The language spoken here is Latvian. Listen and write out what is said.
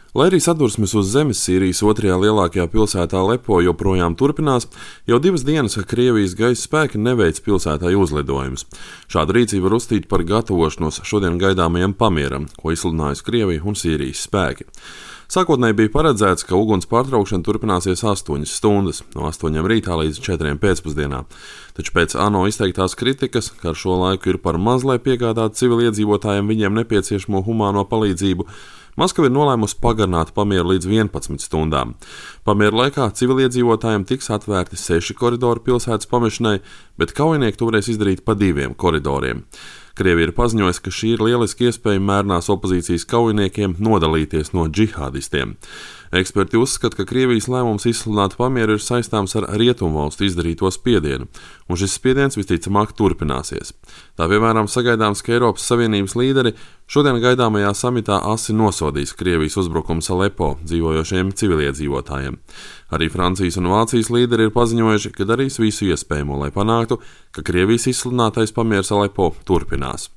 Lai arī sadursmes uz zemes Sīrijas otrajā lielākajā pilsētā Alepo joprojām turpinās, jau 2 dienas, ka Krievijas gaisa spēki neveic pilsētai uzlidojumus. Šādu rīcību var uzskatīt par gatavošanos šodien gaidāmajam pamieram, ko izsludinājusi Krievija un Sīrijas spēki. Sākotnēji bija paredzēts, ka uguns pārtraukšana turpināsies 8 stundas, no 8 rītā līdz 4 pēcpusdienā. Taču pēc ANO izteiktās kritikas, ka ar šo laiku ir par maz, lai piegādātu civiliedzīvotājiem viņiem nepieciešamo humāno palīdzību, Maskava ir nolēmusi pagarināt pamieru līdz 11 stundām. Pamiera laikā civiliedzīvotājiem tiks atvērti 6 koridori pilsētas pamešanai, bet kaujinieki to varēs izdarīt pa 2 koridoriem. Krievija ir paziņojusi, ka šī ir lieliski iespēja mērenās opozīcijas kaujiniekiem nodalīties no džihādistiem. Eksperti uzskata, ka Krievijas lēmums izsludināt pamieru ir saistāms ar Rietumvalstu izdarīto spiedienu, un šis spiediens visticamāk turpināsies. Tā piemēram sagaidāms, ka Eiropas Savienības līderi šodien gaidāmajā samitā asi nosodīs Krievijas uzbrukums Alepo dzīvojošiem civiliedzīvotājiem. Arī Francijas un Vācijas līderi ir paziņojuši, ka darīs visu iespējamo, lai panāktu, ka Krievijas izsludinātais pamieris Alepo turpinās.